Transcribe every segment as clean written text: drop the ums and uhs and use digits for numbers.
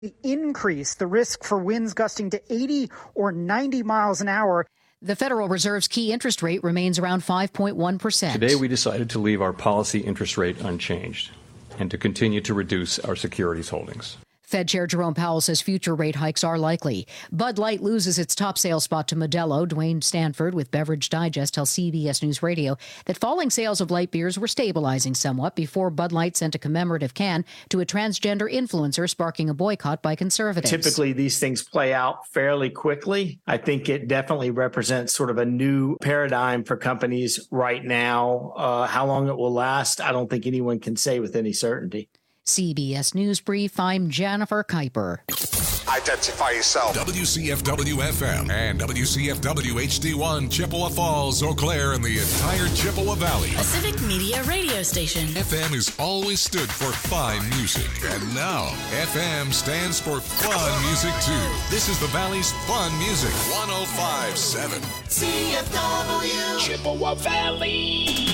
increase the risk for winds gusting to 80 or 90 miles an hour. The Federal Reserve's key interest rate remains around 5.1%. Today, we decided to leave our policy interest rate unchanged and to continue to reduce our securities holdings. Fed Chair Jerome Powell says future rate hikes are likely. Bud Light loses its top sales spot to Modelo. Dwayne Stanford with Beverage Digest tells CBS News Radio that falling sales of light beers were stabilizing somewhat before Bud Light sent a commemorative can to a transgender influencer, sparking a boycott by conservatives. Typically, these things play out fairly quickly. I think it definitely represents sort of a new paradigm for companies right now. How long it will last, I don't think anyone can say with any certainty. CBS News Brief, I'm Jennifer Kuiper. Identify yourself. WCFW-FM and WCFW-HD1, Chippewa Falls, Eau Claire, and the entire Chippewa Valley. A civic media radio station. FM has always stood for fine music. And now, FM stands for fun music, too. This is the Valley's fun music. 105.7. CFW. Chippewa Valley.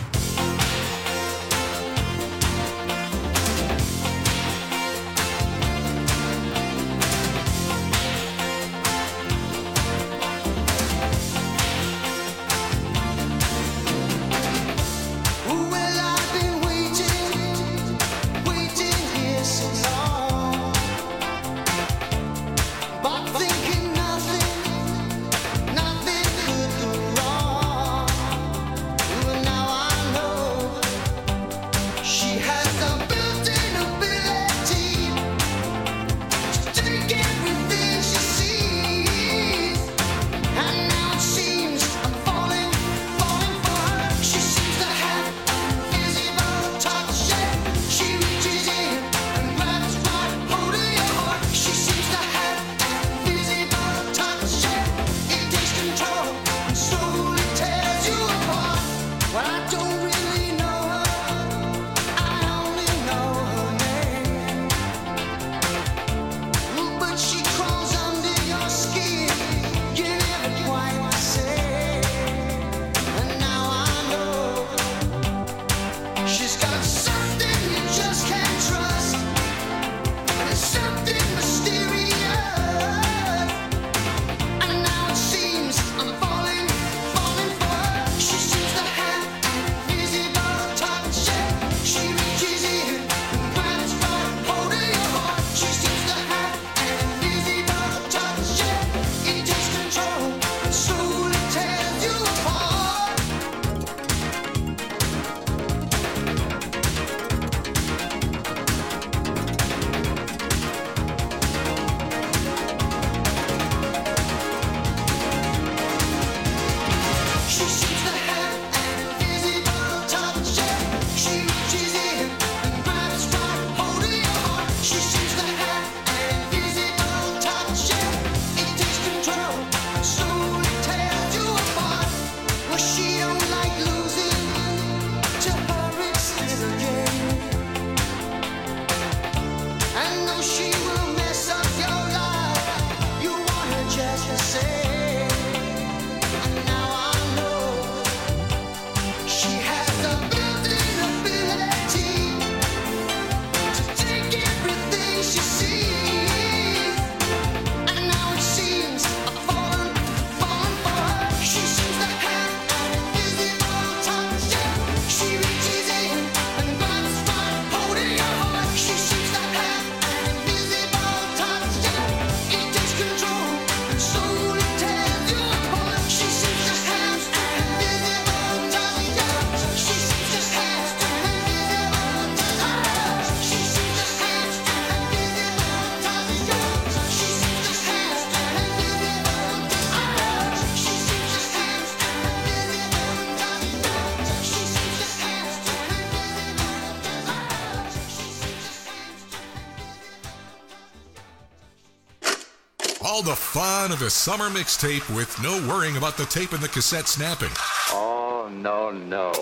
All the fun of the summer mixtape with no worrying about the tape and the cassette snapping. Oh, no.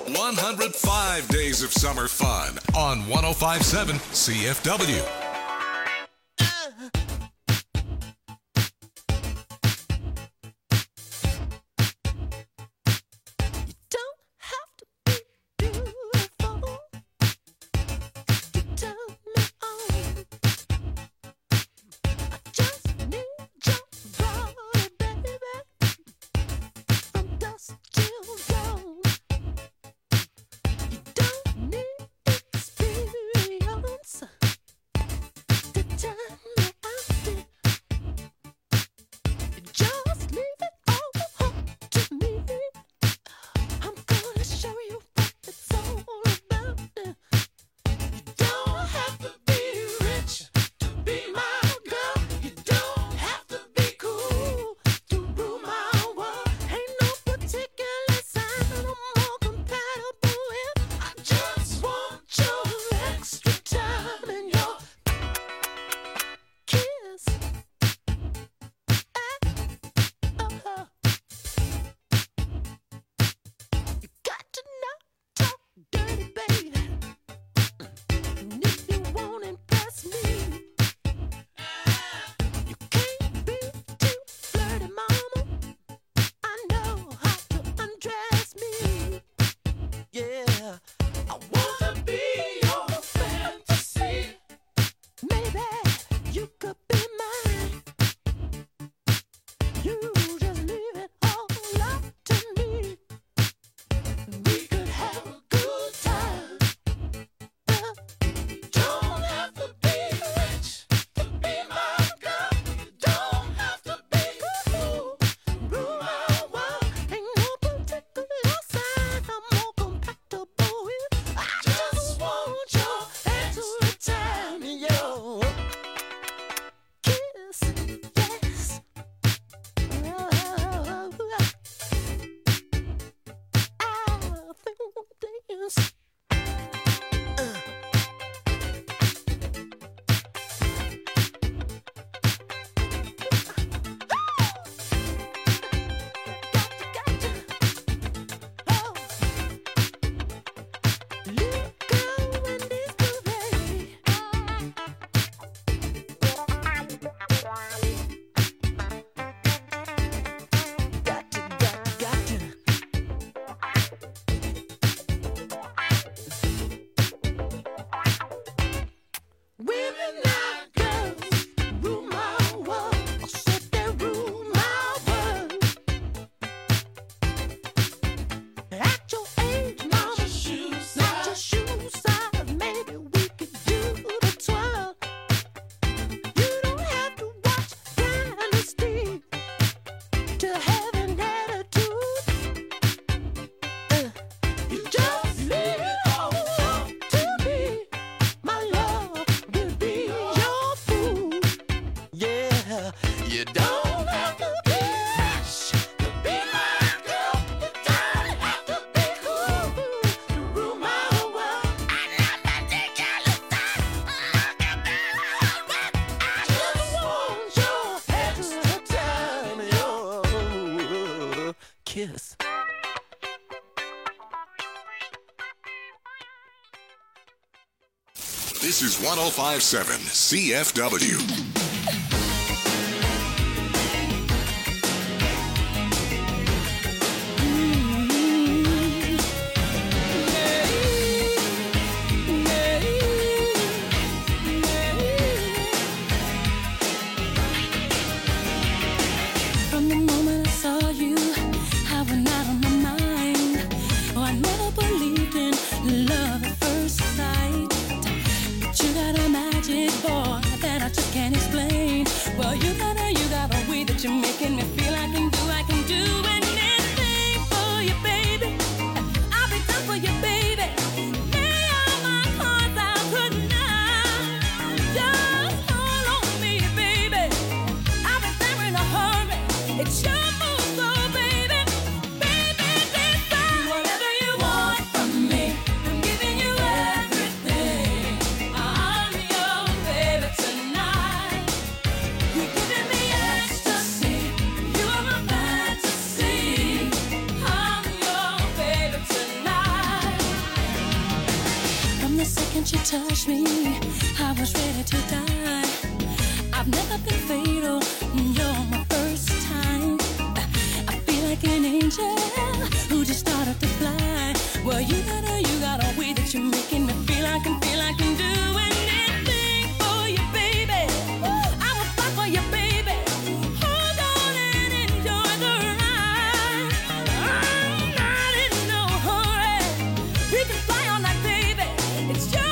105 days of summer fun on 105.7 CFW. This is 105.7 CFW. You touched me, I was ready to die. I've never been fatal, you're my first time. I feel like an angel who just started to fly. Well, you got a way that you're making me feel I can do anything for you, baby. I will fight for you, baby. Hold on and enjoy the ride. I'm not in no hurry. We can fly all night, baby. It's just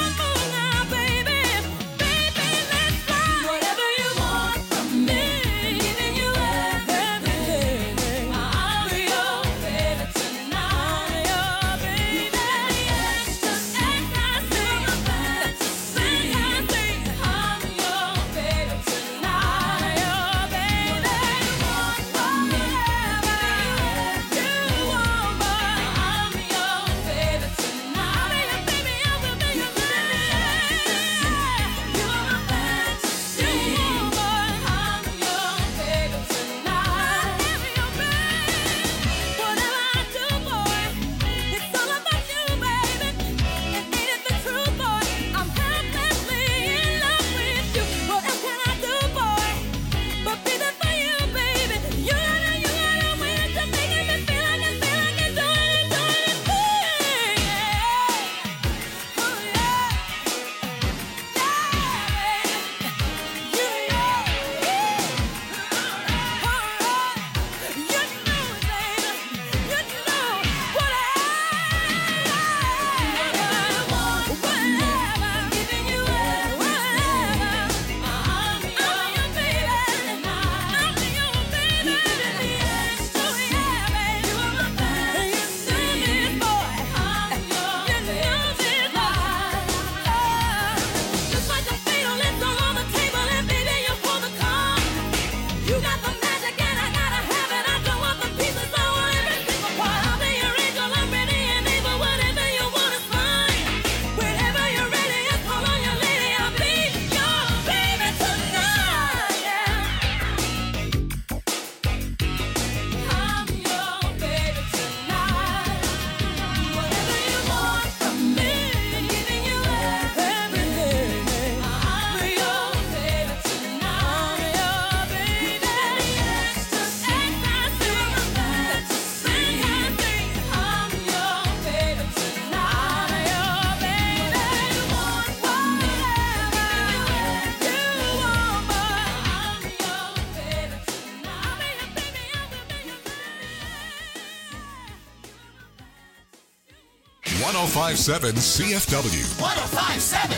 105.7 CFW. 105.7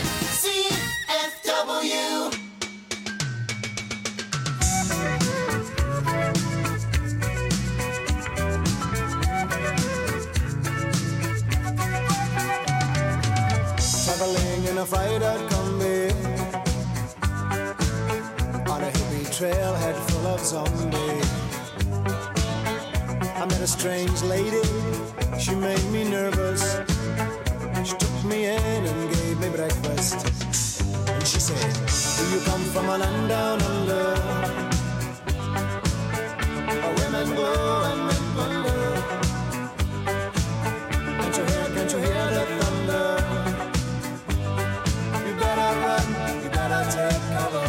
CFW. Traveling in a fried-out Kombi on a hippie trailhead full of zombies. I met a strange lady, she made me nervous. She took me in and gave me breakfast. And she said, do you come from a land down under? Where women go and men wonder. Can't you hear the thunder? You better run, you better take cover.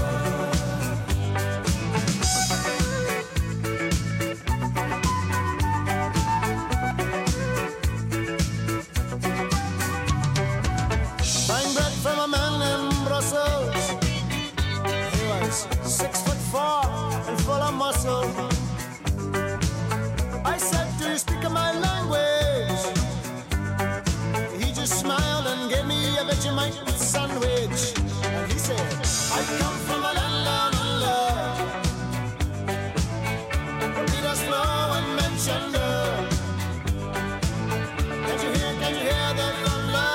Buying bread from a man in Brussels. He was 6'4" and full of muscle. I said, do you speak my language? He just smiled and gave me a Vegemite sandwich. And he said, I come from a land down under. Peter Slow and Manchester. Can you hear the thunder?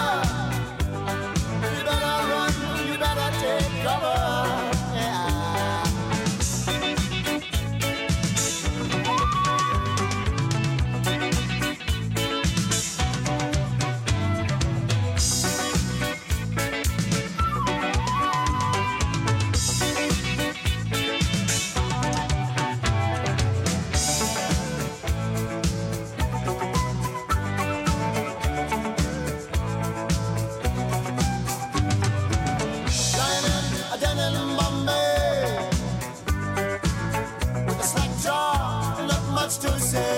You better run, you better take cover. To say,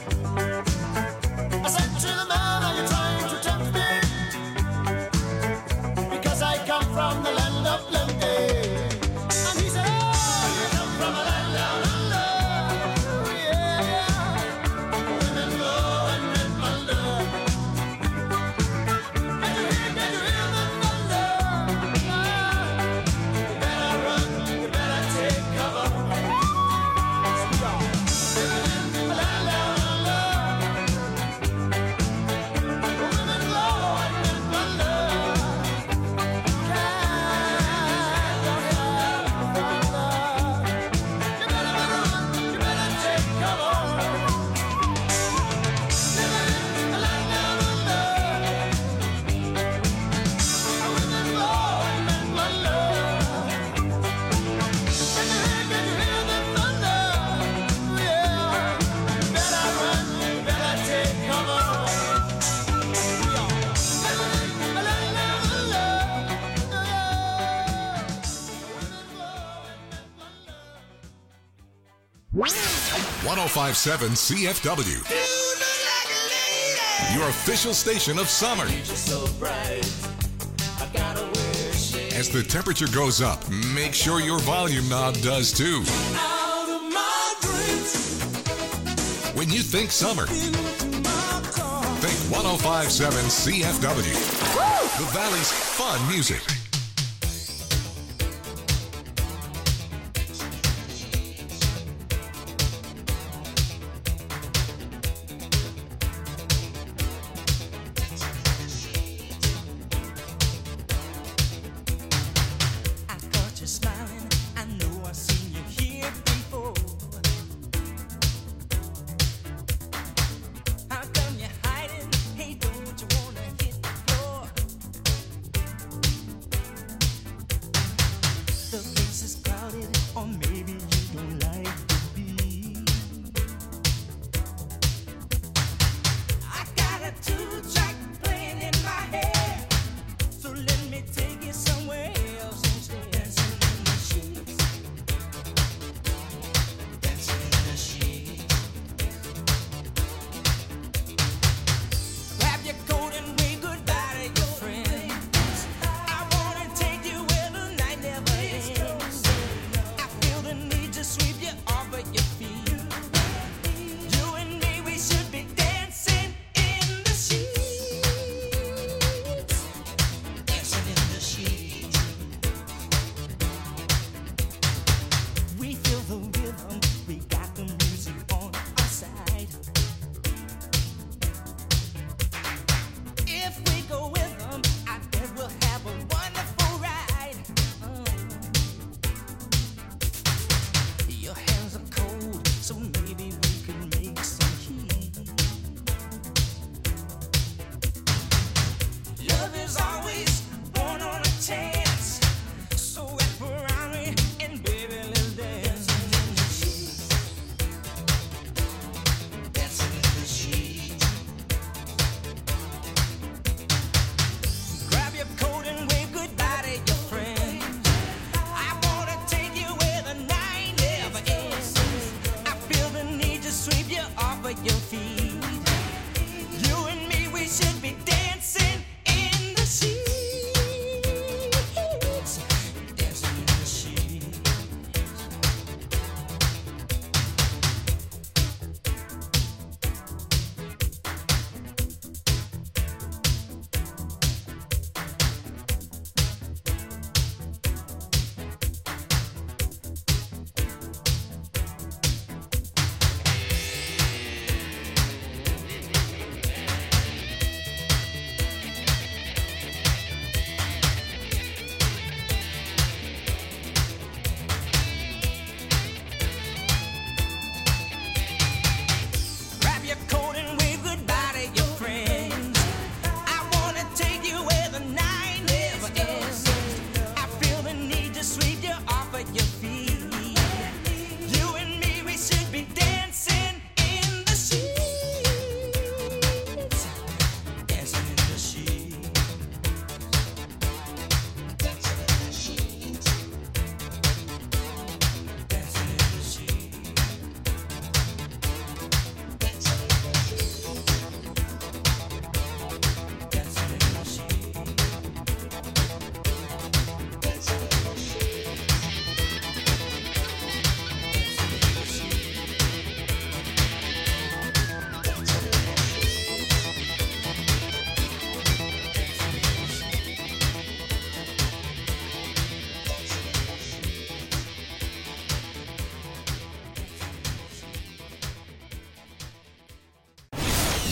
I said to the man, are you trying to tempt me? Because I come from the land of plenty. And he said, oh, you come from a land down under. Yeah, women go and men wonder. Can you hear the thunder? You better run, you better take cover. .5.7 CFW. Your official station of summer. As the temperature goes up, make sure your volume knob does too. When you think summer, think 105.7 CFW. The Valley's fun music.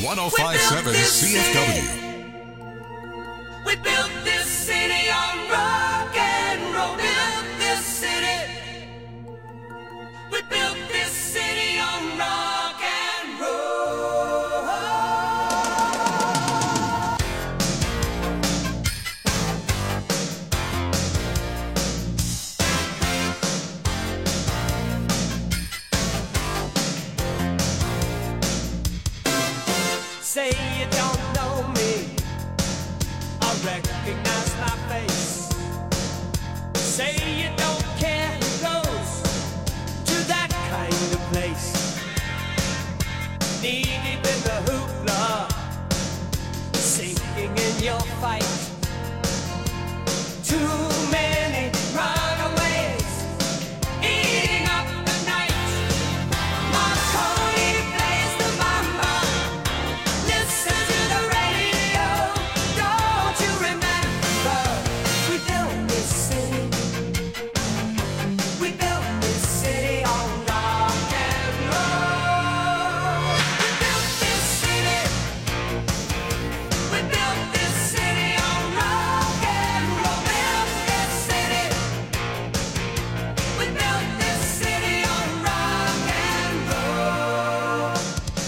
105.7 CFW. We built this city on rock and roll. Built this city. We built this city on rock and roll. Say you don't know me, I recognize my face. Say you don't care who goes to that kind of place. Knee deep in the hoopla, sinking in your fight. Too many runaways, eating up the night. Marconi plays the mama. Listen to the radio. Don't you remember? We built this city. We built this city on rock and roll. We built this city. We built this city on rock and roll. Built this city. We built this city on rock and roll.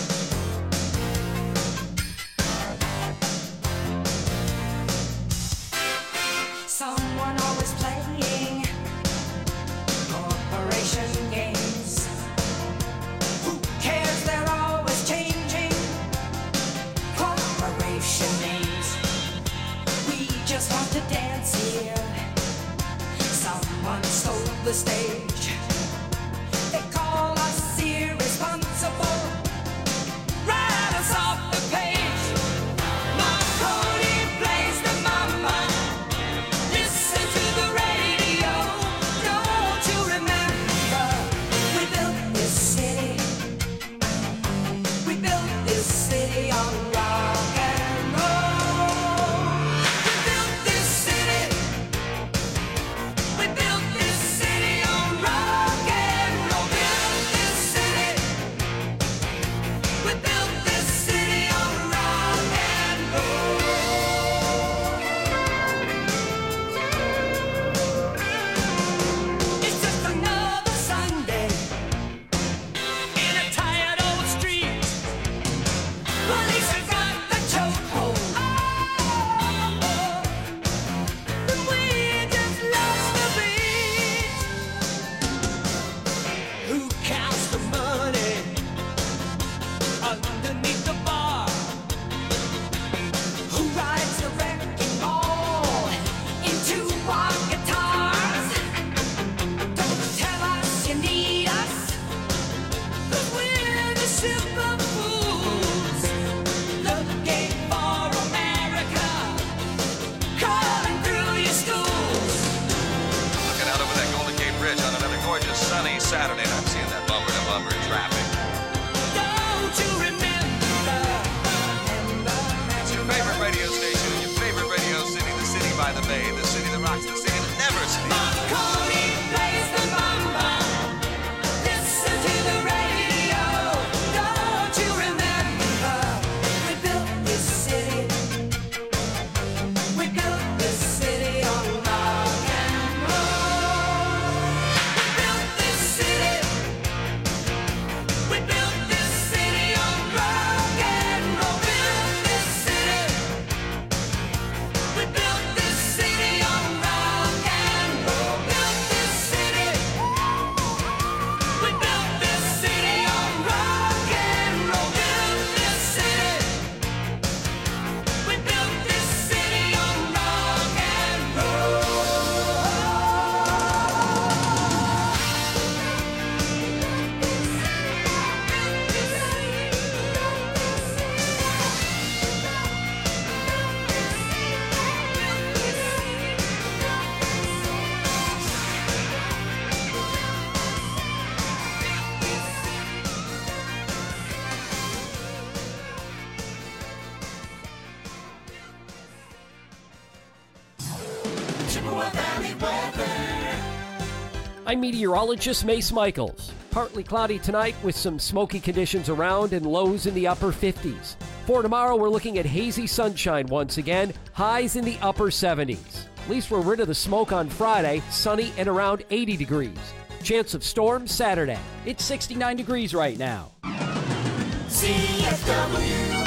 Someone always playing corporation games. Who cares? They're always changing corporation names. We just want to dance here. Someone stole the stage. They call us irresponsible. Write us off the page. Marconi plays the mama. Listen to the radio. Don't you remember? We built this city. We built this city on rock and roll. We built this city. We built this city on rock and roll. Built this city. We built this city on rock and roll. It's just another Sunday in a tired old street. Police have got the chokehold. And we just lost the beat. Who counts the money underneath the bar? Who rides the wrecking ball into our guitars? Don't tell us you need us, 'cause we're the super fools looking for America, crawling through your schools. Looking out over that Golden Gate Bridge on another gorgeous sunny Saturday, and I'm seeing that bumper-to-bumper traffic. Don't you remember? It's your favorite radio station, your favorite radio city, the city by the bay, the city that rocks, the city that never sleeps. Marconi plays the mama. Listen to the radio. Don't you remember? We built this city. We built this city on rock and roll. We built this city. We built this city on rock and roll. Built this city. We built this city on rock and roll. Built this city. We built this city on rock and roll. Built this city. We built this city on rock and roll. Chippewa Valley weather. I'm meteorologist Mace Michaels. Partly cloudy tonight with some smoky conditions around and lows in the upper 50s. For tomorrow, we're looking at hazy sunshine once again, highs in the upper 70s. At least we're rid of the smoke on Friday, sunny and around 80 degrees. Chance of storms Saturday. It's 69 degrees right now. CFW.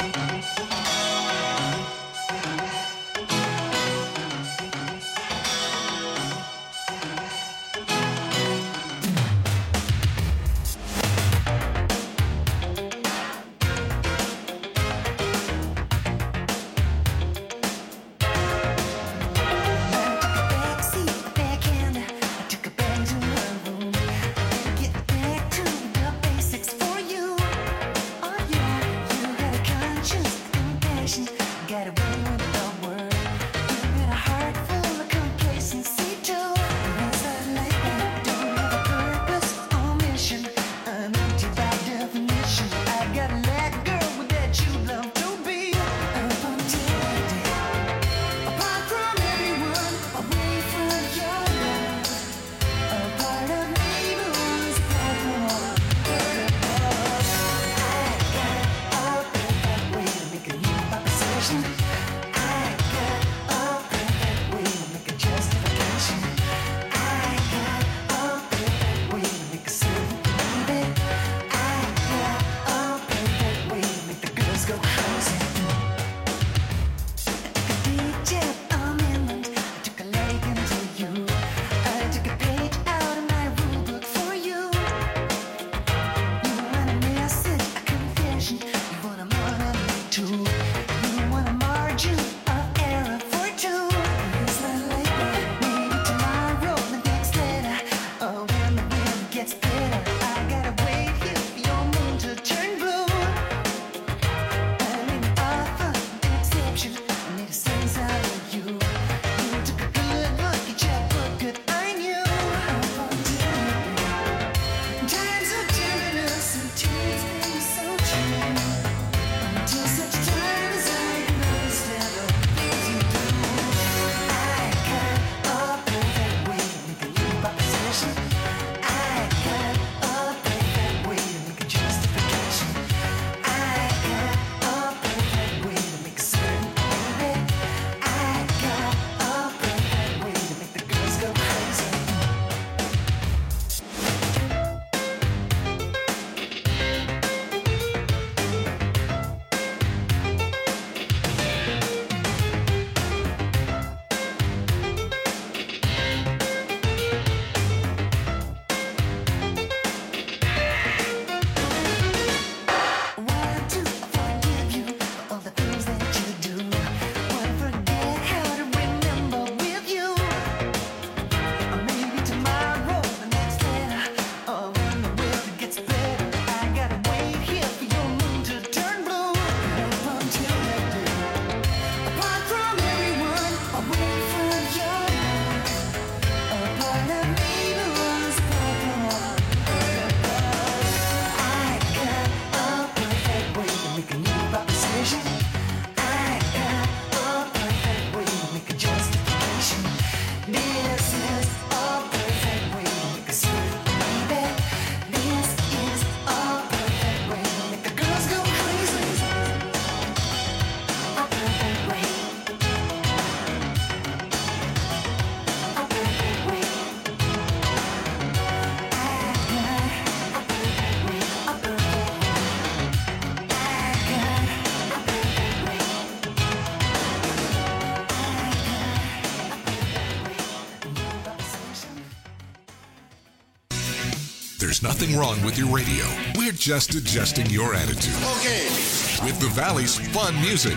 There's nothing wrong with your radio. We're just adjusting your attitude. Okay. With the Valley's fun music,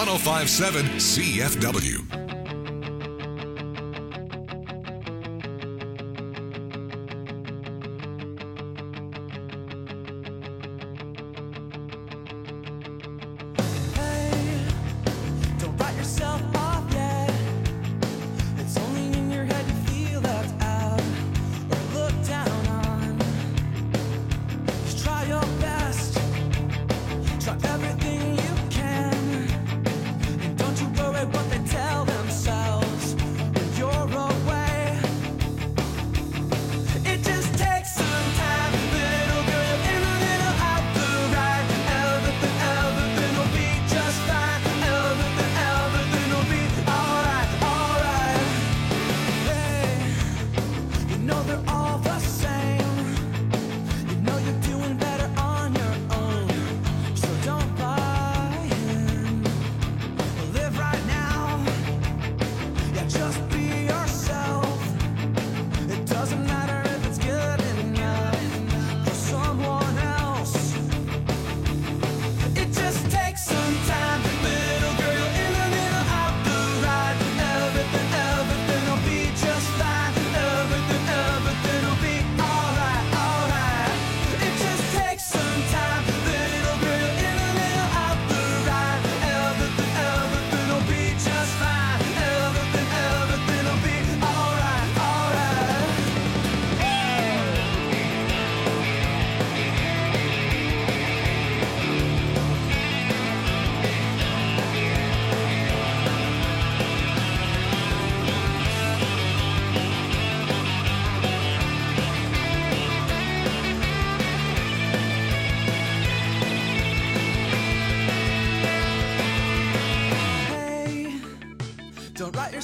105.7 CFW. Try everything you can, and don't you worry what they tell them.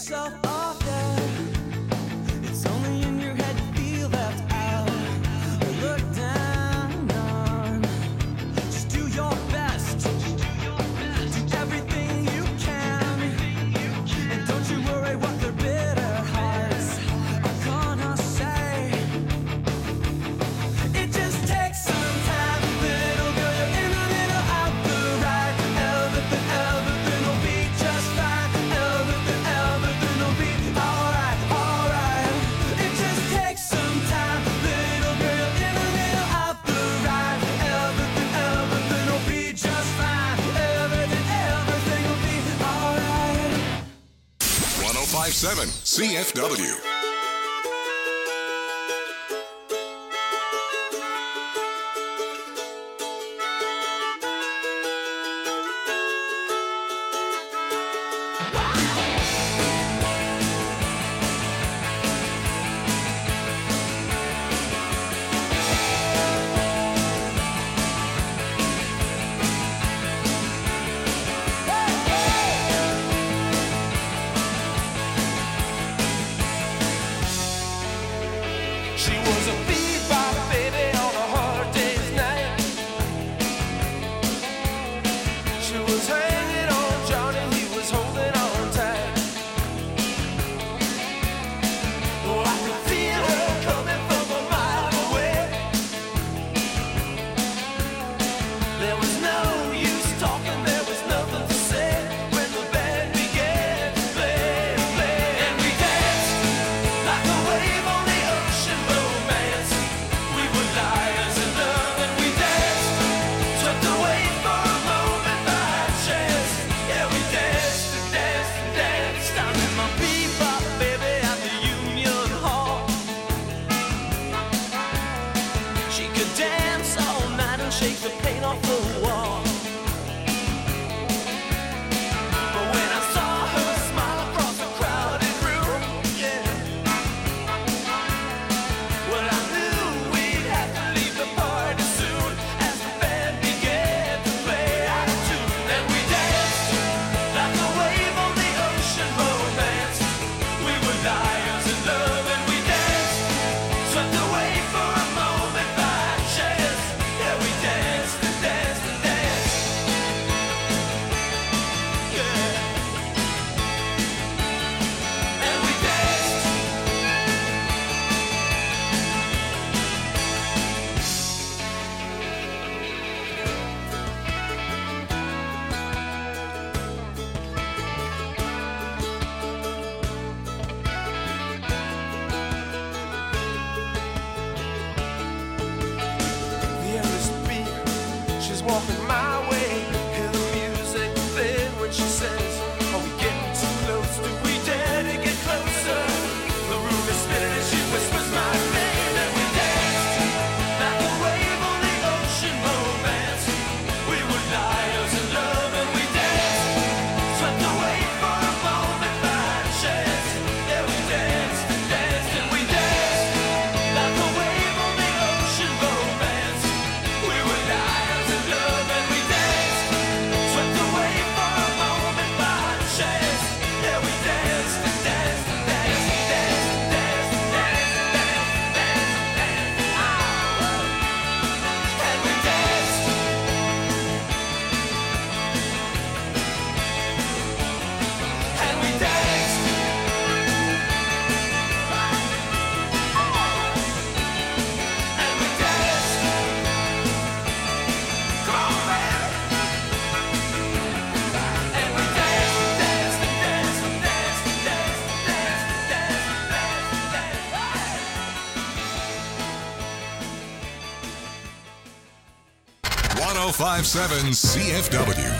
yourself off there. It's only in your head you feel left out or looked down on. Just do your best. Do everything you can. And don't you worry what their bitter hearts are gonna say. It just takes some time, little girl. You're in a little out the right. Everything will be just fine. Everything will be alright, alright. It just takes some time, little girl. You're in a little out the right. Everything will be just fine. Everything will be alright. 1057 CFW. She was a bebop baby on a hard day's night. She was hanging on Johnny, he was holding on tight. Oh, I could feel her coming from a mile away. There was no use talking, there was nothing to say when the band began to play, and we danced like a wave on the ocean. Romance, we were liars in love, and we danced, swept away for a moment by chance. Yeah, we danced and danced and danced. I met my bebop baby at the Union Hall. She could dance all night and shake the paint off the wall. But when I saw her smile across the crowded room, yeah, well, I knew we'd have to leave the party soon as the band began to play out of tune. And we danced like a wave on the ocean. Romance, we were liars in love, and we danced, swept away for a moment by chance. Yeah, we danced and danced and danced. Yeah, and we danced. The endless beat, she's walking my way. Hear the music playing when she says, are we getting too close? Do we dare to get closer? The room is spinning as she whispers my name, and we danced like a wave on the ocean. Romance, we were liars in love, and we danced, swept away for a moment by chance. Yeah, we danced and danced and we danced like a wave on the ocean. Romance, we were liars in love, and we danced, swept away for a moment by chance. Yeah, we danced and danced and danced and danced and danced and danced and danced and danced and danced. And we danced. And we danced. And we danced. Come on, man. And we danced and danced and danced and danced and danced and danced and danced and danced. 1057 CFW.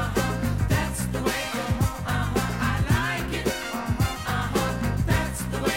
That's the way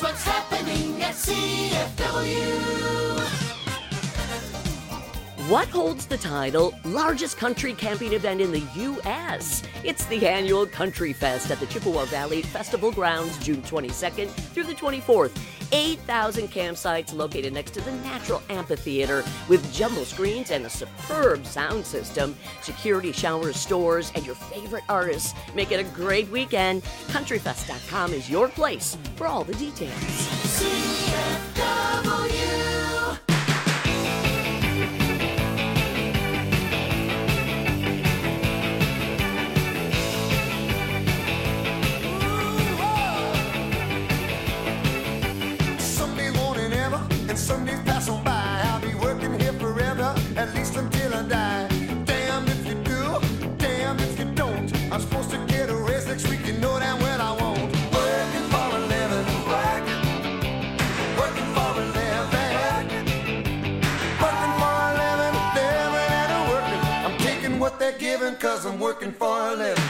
Here's what's happening at CFW. What holds the title largest country camping event in the U.S.? It's the annual Country Fest at the Chippewa Valley Festival Grounds, June 22nd through the 24th. 8,000 campsites located next to the Natural Amphitheater with jumbo screens and a superb sound system. Security showers, stores, and your favorite artists make it a great weekend. CountryFest.com is your place for all the details. CFW. And Sundays pass on by. I'll be working here forever, at least until I die. Damn if you do, damn if you don't. I'm supposed to get a raise next week, you know damn well I won't. Working for a living, working for a living, working for a living, living and a working. I'm taking what they're giving, cause I'm working for a living.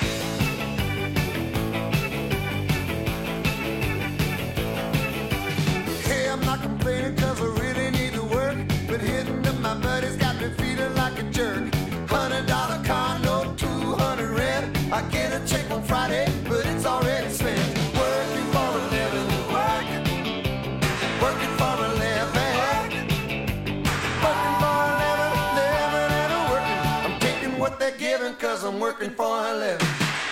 Cause I really need to work, but hitting up my buddies got me feeling like a jerk. $100 car note, 200 rent. I get a check on Friday, but it's already spent. Working for a living, working for a living, working for a living, living and a working. I'm taking what they're giving, cause I'm working for a living.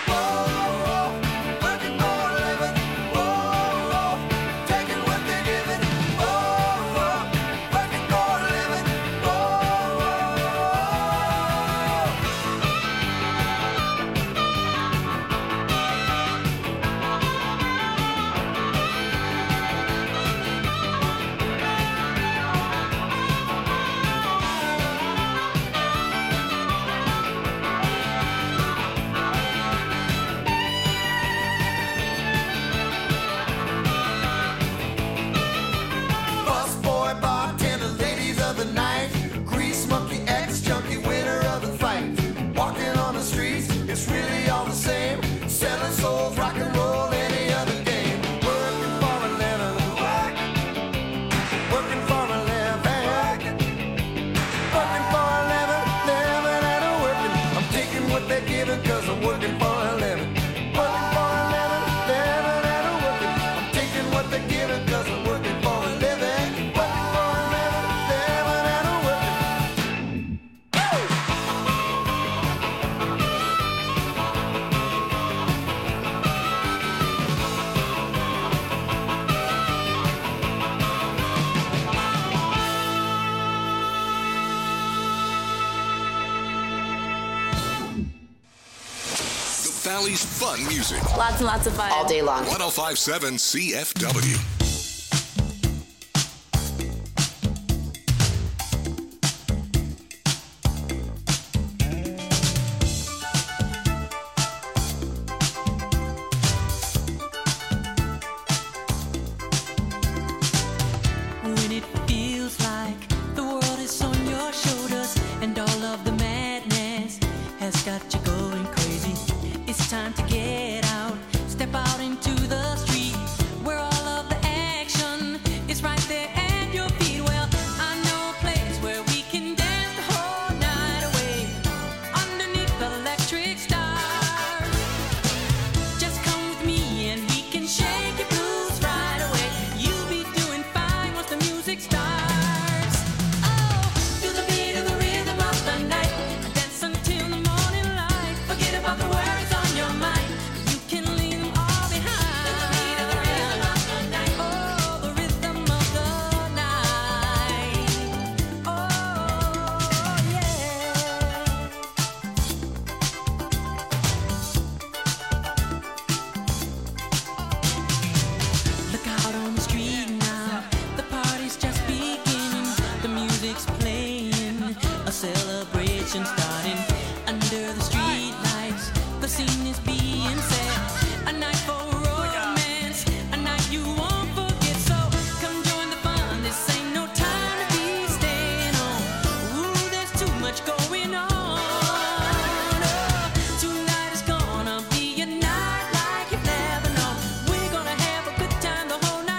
Valley's fun music. Lots and lots of fun. All day long. 105.7 CFW. When it feels like the world is on your shoulders and all of the madness has got you going crazy, it's time to get out, step out into the street where all of the action is right there at your feet. Well, I know a place where we can dance the whole night away underneath the electric stars. Just come with me and we can shake your blues right away. You'll be doing fine once the music starts. Oh, to the beat of the rhythm of the night, dance until the morning light. Forget about the words on your mind. You can leave them all behind. To the beat of the rhythm of the night. Oh, the rhythm of the night. Oh, yeah. Look out on the street now, the party's just beginning. The music's playing, a celebration starting. Under the street lights, the scene is being set. A night for romance, a night you won't forget. So come join the fun, this ain't no time to be staying home. Ooh, there's too much going on. Oh, tonight is gonna be a night like you've never known. We're gonna have a good time the whole night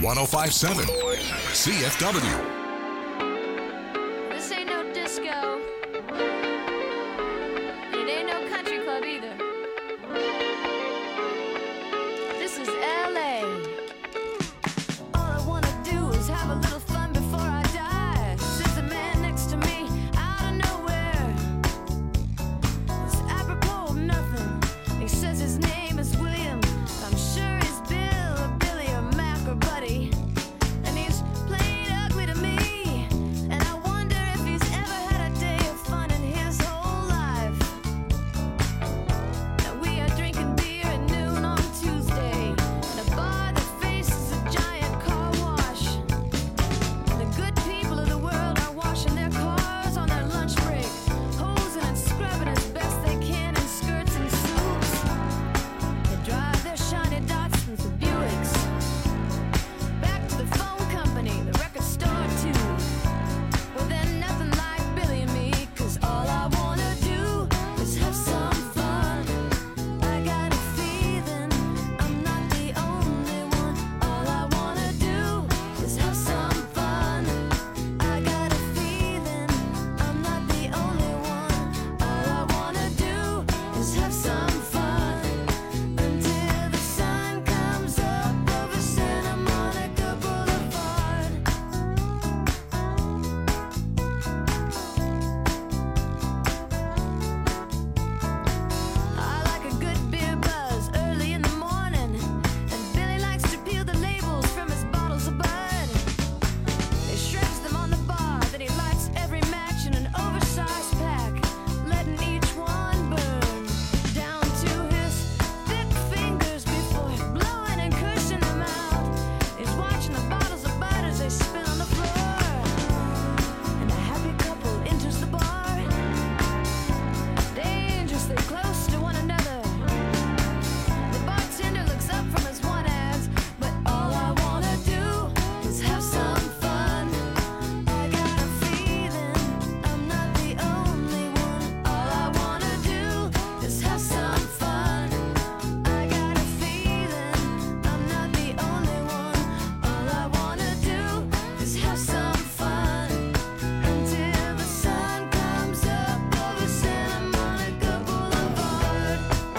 105.7 CFW. This ain't no disco. It ain't no country club either. This is LA. All I wanna do is have a little fun before I die. Sits a man next to me out of nowhere. It's apropos of nothing. He says his name is William. I'm sure he's Bill or Billy or Mac or Buddy. And he's played ugly to me. And I wonder if he's ever had a day of fun in his whole life. Now we are drinking beer at noon on Tuesday in a bar that faces a giant car wash. And the good people of the world are washing their cars on their lunch break, hosing and scrubbing as best they can in skirts and suits. They drive their shiny Datsuns and Buicks back to the phone company, the record store too. Well, they're nothing like Billy and me, 'cause all I wanna do is have some fun. I got a feeling I'm not the only one. All I wanna do is have some fun. I got a feeling I'm not the only one. All I wanna do is have some fun until the sun comes up over Santa Monica Boulevard. I like a good beer buzz early in the morning, and Billy likes to peel the labels from his bottles of Bud. He shreds them on the bar, then he lights every match in an oversized pack, letting each one burn down to his thick fingers before blowing and cushing them out. He's watching the bottles of Bud as they spin on the floor, and a happy couple enters the bar, dangerously close to one another. The bartender looks up from his one ads, but all I wanna do is have some fun. I got a feeling I'm not the only one. All I wanna do is have some fun. I got a feeling I'm not the only one. All I wanna do is have some fun until the sun comes up over Santa Monica Boulevard.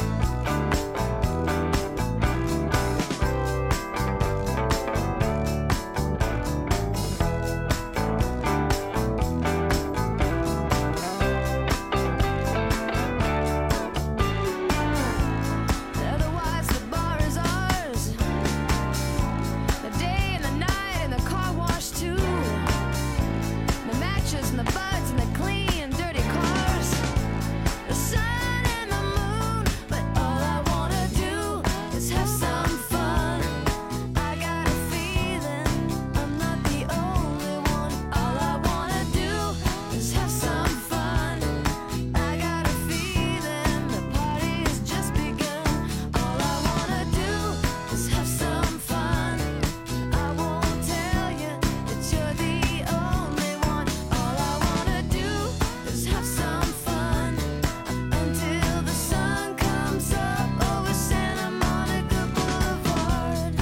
Otherwise, the bar is ours. The day and the night and the car wash too. The matches and the buds and the clean dirty cars. The sun and the moon, but all I wanna do is have some fun. I got a feeling I'm not the only one. All I wanna do is have some fun. I got a feeling the party has just begun. All I wanna do is have some fun. I won't tell you that you're the only one. All I wanna do is have some fun until the sun comes up over Santa Monica Boulevard.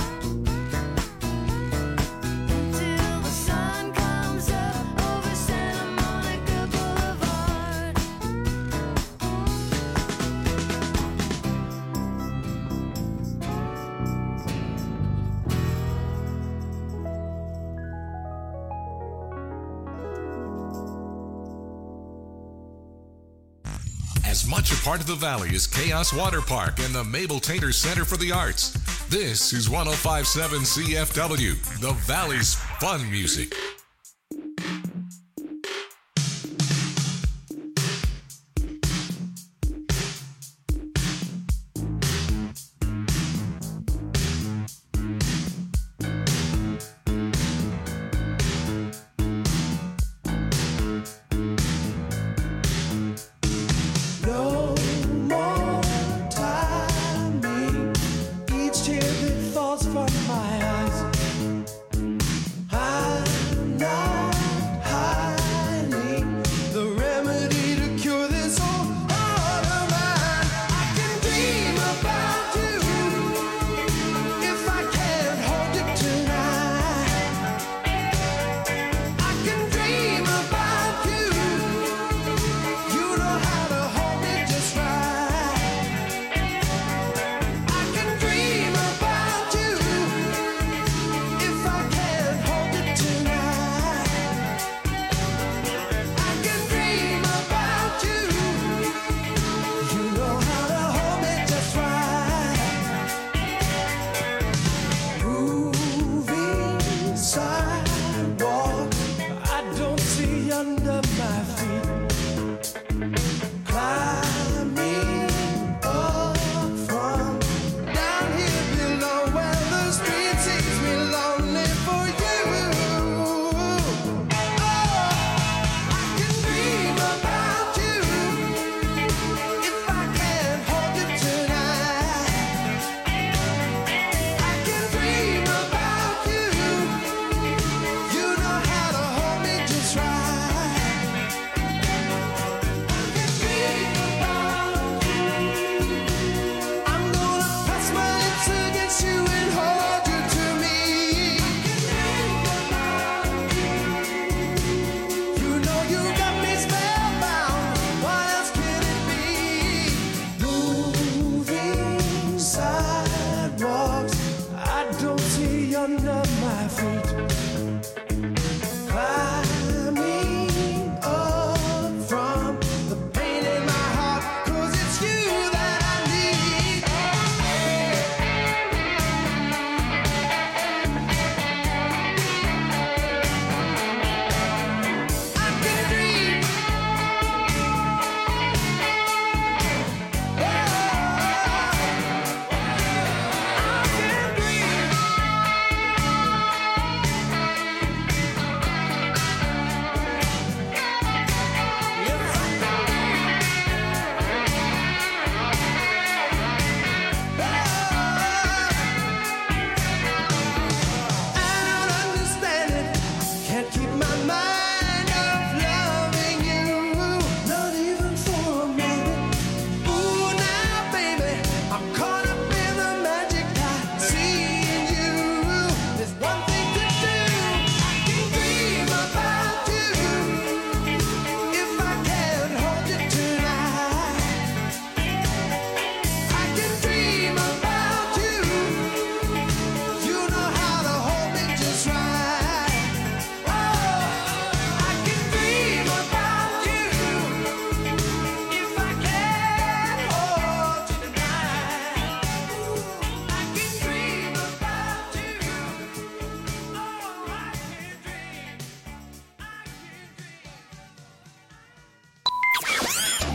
Until the sun comes up over Santa Monica Boulevard. As much a part of the Valley as Chaos Water Park and the Mabel Tainter Center for the Arts. This is 105.7 CFW, the Valley's fun music. No more timing. Each tear that falls from my eyes, I'm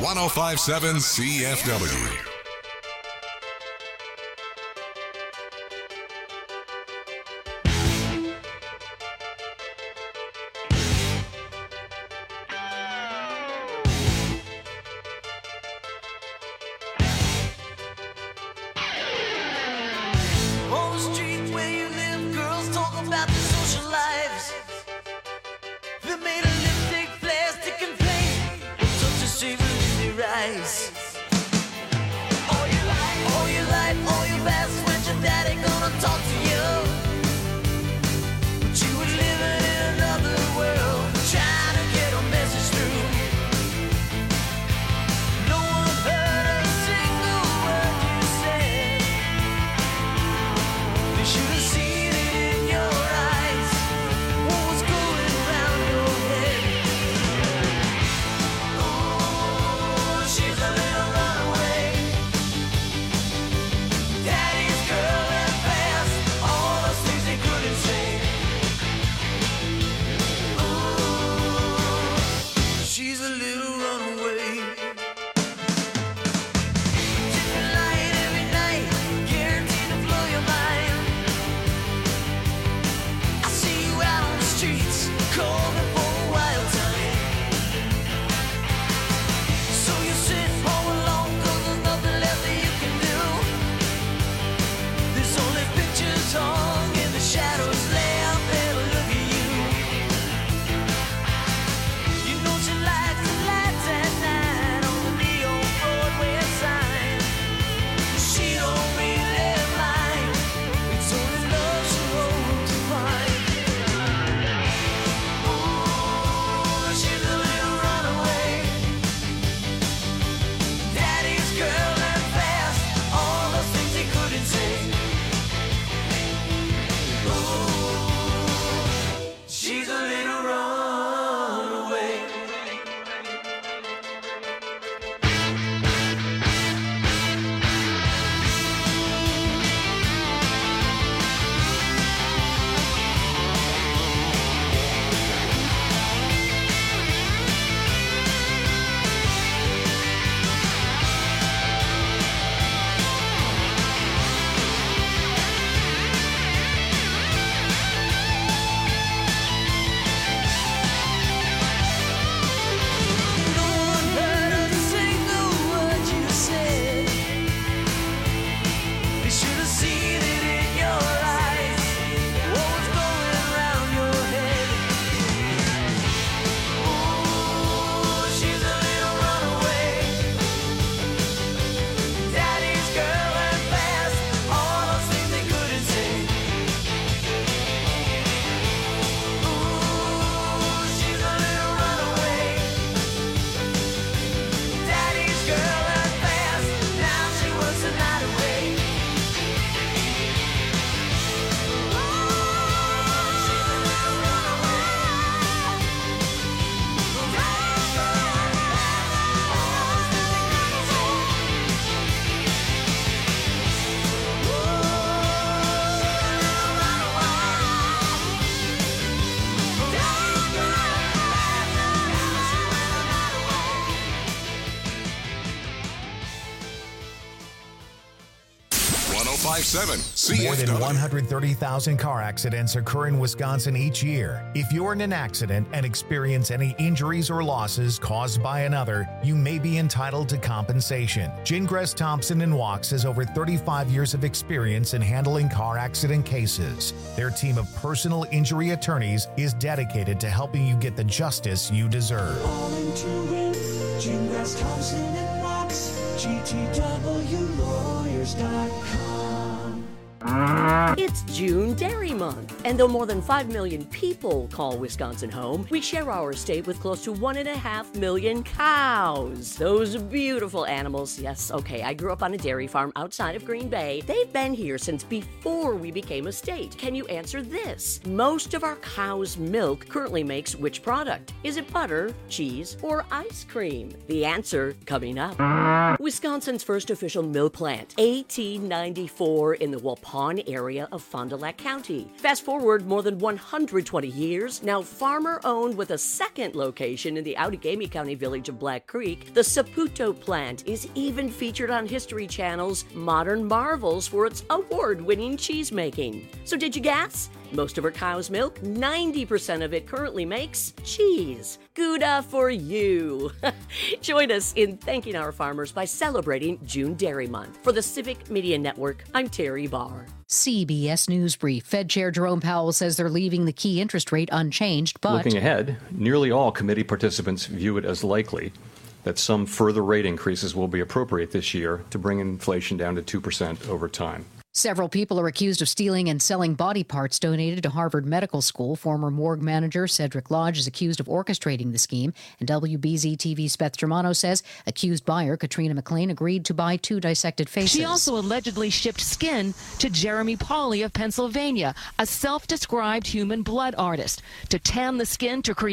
1057 CFW. On the street where you live, girls talk about their social lives. They made a lipstick, plastic, and paint. Such a savor in their eyes. All your life, all your past, when's your daddy gonna talk to you? But you were living in another world, trying to get a message through. No one heard a single word you said. They should have seen it in your eyes. What was going around your head? Oh, she's a little runaway. Daddy's girl and fast. All those things they couldn't say. Oh, she's a little runaway. Different light every night, guaranteed to blow your mind. I see you out on the streets, calling for a wild time. So you sit home alone, 'cause there's nothing left that you can do. There's only pictures hung in the shadows, lamp and look at you. You know she likes the lights at night on the neon Broadway sign. She don't really mind, it's only love she hopes to find. Ooh, she's a little runaway. Daddy's girl and fast, all those things he couldn't say. Ooh, she's a little runaway. No one heard a single word you said. They should have seen it in your eyes. What was going around your head? Ooh, she's a little runaway. Daddy's girl and fast, all those things they couldn't say. Ooh, she's a little runaway. Daddy's girl and fast, now she works the night away. CFW. More than 130,000 car accidents occur in Wisconsin each year. If you're in an accident and experience any injuries or losses caused by another, you may be entitled to compensation. Gingras Thompson & Walks has over 35 years of experience in handling car accident cases. Their team of personal injury attorneys is dedicated to helping you get the justice you deserve. All into it, Gingras Thompson & Walks, GTWlawyers.com. It's June Dairy Month, and though more than 5 million people call Wisconsin home, we share our state with close to 1.5 million cows. Those beautiful animals. Yes, okay, I grew up on a dairy farm outside of Green Bay. They've been here since before we became a state. Can you answer this? Most of our cow's milk currently makes which product? Is it butter, cheese, or ice cream? The answer coming up. Wisconsin's first official milk plant, 1894 in the Waupun Pawn area of Fond du Lac County. Fast forward more than 120 years, now farmer-owned with a second location in the Outagamie County village of Black Creek, the Saputo plant is even featured on History Channel's Modern Marvels for its award-winning cheese making. So did you guess? Most of her cow's milk, 90% of it currently makes cheese. Gouda for you. Join us in thanking our farmers by celebrating June Dairy Month. For the Civic Media Network, I'm Terry Barr. CBS News Brief. Fed Chair Jerome Powell says they're leaving the key interest rate unchanged, but looking ahead, nearly all committee participants view it as likely that some further rate increases will be appropriate this year to bring inflation down to 2% over time. Several people are accused of stealing and selling body parts donated to Harvard Medical School. Former morgue manager Cedric Lodge is accused of orchestrating the scheme. And WBZ-TV's Beth Germano says accused buyer Katrina McLean agreed to buy 2 dissected faces. She also allegedly shipped skin to Jeremy Pauley of Pennsylvania, a self-described human blood artist, to tan the skin to create